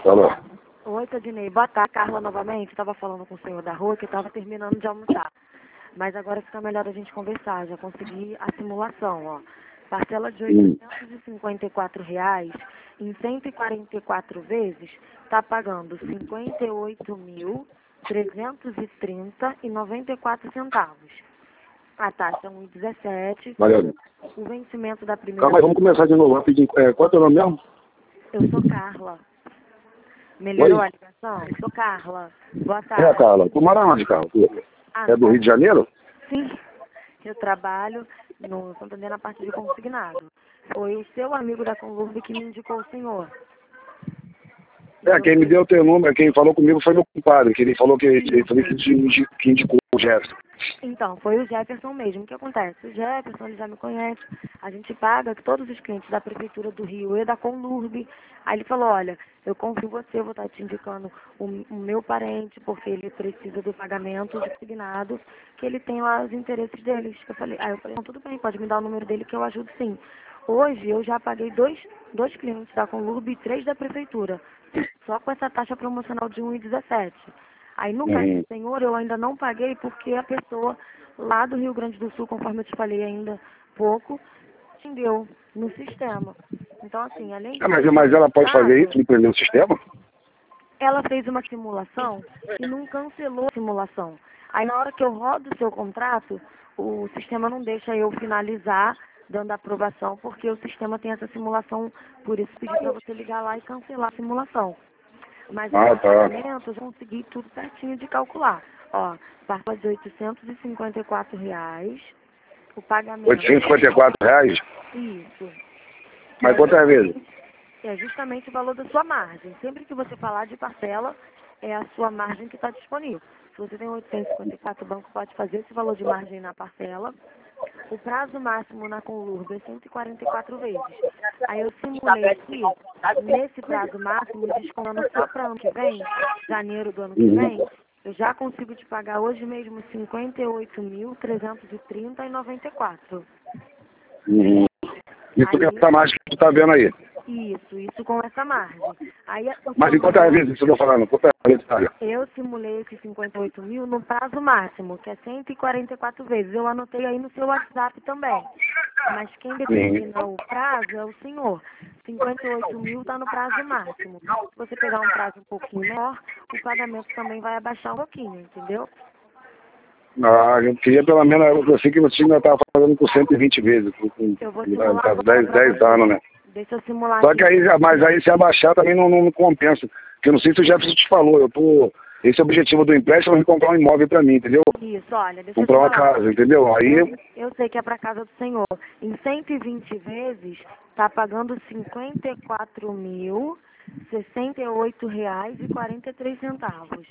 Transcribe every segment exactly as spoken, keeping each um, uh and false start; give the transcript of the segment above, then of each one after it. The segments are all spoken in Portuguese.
Alô? Oi, Tadinei. Boa tarde, Carla, novamente. Estava falando com o senhor da rua que estava terminando de almoçar. Mas agora fica melhor a gente conversar. Já consegui a simulação, ó. Parcela de oitocentos e cinquenta e quatro reais em cento e quarenta e quatro vezes está pagando cinquenta e oito mil trezentos e trinta e noventa e quatro centavos. A taxa é um vírgula dezessete. Valeu. O vencimento da primeira... Calma aí, vamos começar de novo. Rapidinho. É, qual é o teu nome mesmo? Eu sou Carla. Melhorou Oi? a ligação? Eu sou Carla. Boa É, tarde. Carla. Tu mora onde, Carla? Tu Ah, é do Rio de Janeiro? Sim. Eu trabalho no Santander na parte de consignado. Foi o seu amigo da Conlurb que me indicou o senhor. É, quem me deu o teu número, quem falou comigo foi meu compadre, que ele falou que ele falou que, te- que indicou o Jefferson. Então, foi o Jefferson mesmo. O que acontece? O Jefferson, ele já me conhece. A gente paga todos os clientes da Prefeitura do Rio e da Conlurb. Aí ele falou, olha, eu confio em você, eu vou estar te indicando o, o meu parente, porque ele precisa do pagamento de consignado, que ele tem lá os interesses deles. Eu falei, aí eu falei, não, tudo bem, pode me dar o número dele que eu ajudo sim. Hoje eu já paguei dois, dois clientes da Conlurb e três da Prefeitura, só com essa taxa promocional de um vírgula dezessete. Aí no caso Uhum. do senhor eu ainda não paguei porque a pessoa lá do Rio Grande do Sul, conforme eu te falei ainda pouco, entendeu no sistema. Então assim, além de Ah, mas, mas ela pode fazer isso, me prender no sistema? ela fez uma simulação e não cancelou a simulação. Aí na hora que eu rodo o seu contrato, o sistema não deixa eu finalizar dando aprovação, porque o sistema tem essa simulação, por isso pedi para você ligar lá e cancelar a simulação. Mas Ah, o tá. pagamento eu já consegui tudo certinho de calcular. Ó, parcela de oitocentos e cinquenta e quatro reais, o pagamento... oitocentos e cinquenta e quatro reais? Isso. Mas É quantas vezes? justamente, é justamente o valor da sua margem. Sempre que você falar de parcela, é a sua margem que está disponível. Se você tem oitocentos e cinquenta e quatro, o banco pode fazer esse valor de margem na parcela. O prazo máximo na Conlurb é cento e quarenta e quatro vezes. Aí eu simulei aqui, nesse prazo máximo, descontando só para ano que vem, janeiro do ano que Uhum. vem, eu já consigo te pagar hoje mesmo cinquenta e oito mil trezentos e trinta e noventa e quatro. Uhum. Isso que é Aí, essa margem que tu tá vendo aí. isso, isso com essa margem. Aí o Mas seu em quantas valor, vezes você tá falando? Quantas vezes, olha? eu simulei esses cinquenta e oito mil no prazo máximo, que é cento e quarenta e quatro vezes. Eu anotei aí no seu WhatsApp também. Mas quem determina o prazo é o senhor. cinquenta e oito mil está no prazo máximo. Se você pegar um prazo um pouquinho menor, o pagamento também vai abaixar um pouquinho, entendeu? Ah, eu queria pelo menos, eu sei que você ainda estava fazendo por cento e vinte vezes, com, com, Eu vou com simular agora dez, para dez você. anos, né? Deixa eu simular Só aqui. que aí, mas aí se abaixar também não, não compensa. Porque eu não sei se o Jefferson te falou, eu tô. Esse é o objetivo do empréstimo, é comprar um imóvel para mim, entendeu? Isso, olha, deixa eu te Comprar uma falar. casa, entendeu? Aí. Eu, eu sei que é para casa do senhor. Em cento e vinte vezes, está pagando cinquenta e quatro mil, sessenta e oito reais e quarenta e três centavos.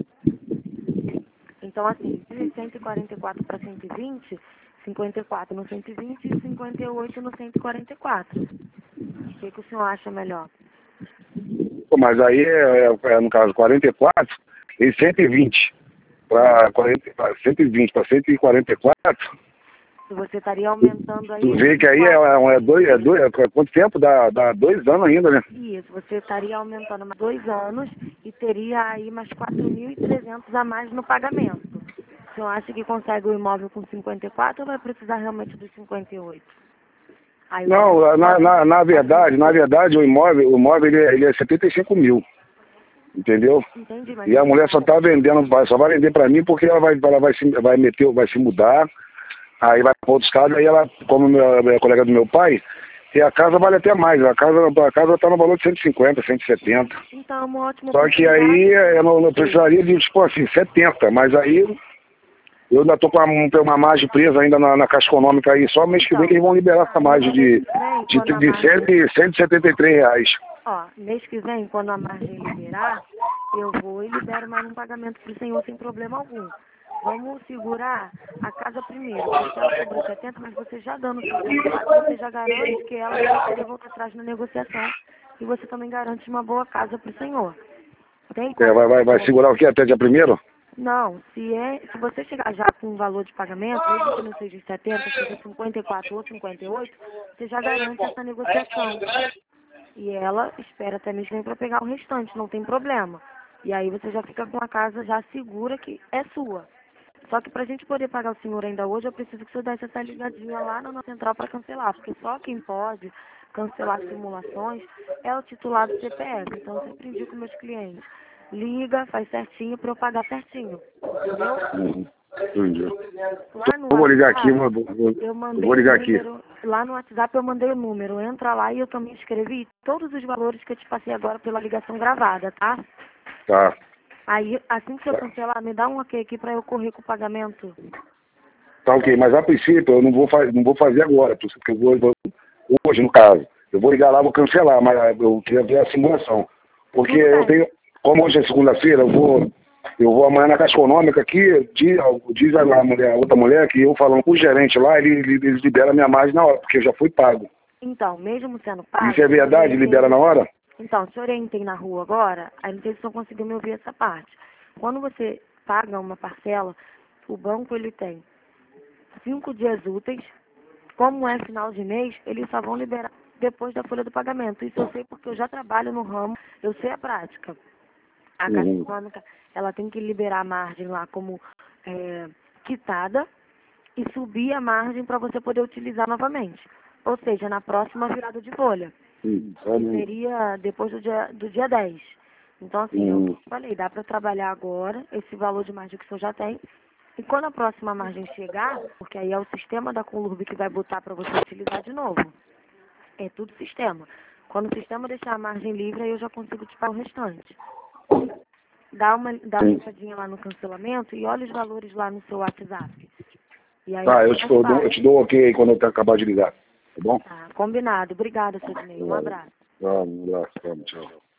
Então, assim, de cento e quarenta e quatro para cento e vinte, cinquenta e quatro no cento e vinte e cinquenta e oito no cento e quarenta e quatro. O que, que o senhor acha melhor? Pô, mas aí é, é, é, no caso, quarenta e quatro e cento e vinte. Para cento e vinte para cento e quarenta e quatro. Se você estaria aumentando aí... Tu vê que aí é, é, é dois, é dois, é quanto tempo? Dá, dá dois anos ainda, né? Isso, você estaria aumentando mais dois anos e teria aí mais quatro mil e trezentos a mais no pagamento. O senhor acha que consegue o imóvel com cinquenta e quatro ou vai precisar realmente dos cinquenta e oito? Aí, Não, na, na, na verdade, na verdade, o imóvel, o imóvel ele, é- ele é setenta e cinco mil, entendeu? entendi, mas E a mulher só tá vendendo, vai- só vai vender para mim porque ela vai, ela vai se, vai meter, vai se mudar, aí vai para outros estados, aí ela, como meu, minha colega do meu pai, e a casa vale até mais, a casa, a casa tá no valor de cento e cinquenta, cento e setenta. então é uma ótima Só que oportunidade. aí eu não, não precisaria de, tipo assim, setenta, mas aí eu ainda tô com uma, uma margem presa ainda na, na Caixa Econômica aí, só mês que vem que eles vão liberar essa margem de, de, Quando a de margem- cento e setenta e três reais. Ó, mês que vem, quando a margem liberar, eu vou e libero mais um pagamento para o senhor sem problema algum. Vamos segurar a casa primeiro, porque ela cobrou setenta, mas você já dando cinquenta e quatro, você já garante que ela não vai querer voltar atrás na negociação. E você também garante uma boa casa para o senhor. Tem É, como? vai, vai, vai segurar o quê? Até dia primeiro? Não, se, é, se você chegar já com um valor de pagamento, mesmo que não seja setenta, seja cinquenta e quatro ou cinquenta e oito, você já garante essa negociação. E ela espera até mês que vem para pegar o restante, não tem problema. E aí você já fica com a casa já segura que é sua. Só que para a gente poder pagar o senhor ainda hoje, eu preciso que o senhor desse essa ligadinha lá na nossa central para cancelar, porque só quem pode cancelar simulações é o titular do C P F. Então eu sempre indico meus clientes. Liga, faz certinho para eu pagar certinho. Entendeu? Uhum. Entendi. Lá no Eu vou ligar aqui, WhatsApp, vou, vou, eu eu mandei vou o ligar aqui. número, lá no WhatsApp eu mandei o número. Entra lá e eu também escrevi todos os valores que eu te passei agora pela ligação gravada, tá? Tá. Aí, assim que eu cancelar, me dá um ok aqui pra eu correr com o pagamento. Tá ok, mas a princípio eu não vou, faz, não vou fazer agora, porque eu vou, eu vou, hoje no caso. Eu vou ligar lá, vou cancelar, mas eu queria ver a simulação. Porque eu tenho, como hoje é segunda-feira, eu vou, eu vou amanhã na Caixa Econômica aqui, diz, diz a, mulher, a outra mulher que eu falando com o gerente lá, ele, ele, eles liberam a minha margem na hora, porque já foi pago. Então, mesmo sendo pago... Isso é verdade? Libera na hora? Então, se eu orientei na rua agora, aí não sei se o senhor conseguiu me ouvir essa parte. Quando você paga uma parcela, o banco ele tem cinco dias úteis. Como é final de mês, eles só vão liberar depois da folha do pagamento. Isso eu sei porque eu já trabalho no ramo, eu sei a prática. A Caixa Uhum. Econômica, ela tem que liberar a margem lá como é, quitada e subir a margem para você poder utilizar novamente. Ou seja, na próxima virada de folha. Sim, Que seria depois do dia, do dia dez. Então, assim, uhum. eu falei, dá para trabalhar agora esse valor de margem que o senhor já tem. E quando a próxima margem chegar, porque aí é o sistema da Conlurb que vai botar para você utilizar de novo. É tudo sistema. Quando o sistema deixar a margem livre, aí eu já consigo te pagar o restante. Dá uma, dá uma olhadinha lá no cancelamento e olha os valores lá no seu WhatsApp. E aí, Tá, eu te, dou, eu te dou ok aí quando eu acabar de ligar, tá bom? Tá, combinado. Obrigada, seu Dinei. Um abraço. Tá, um abraço, tchau.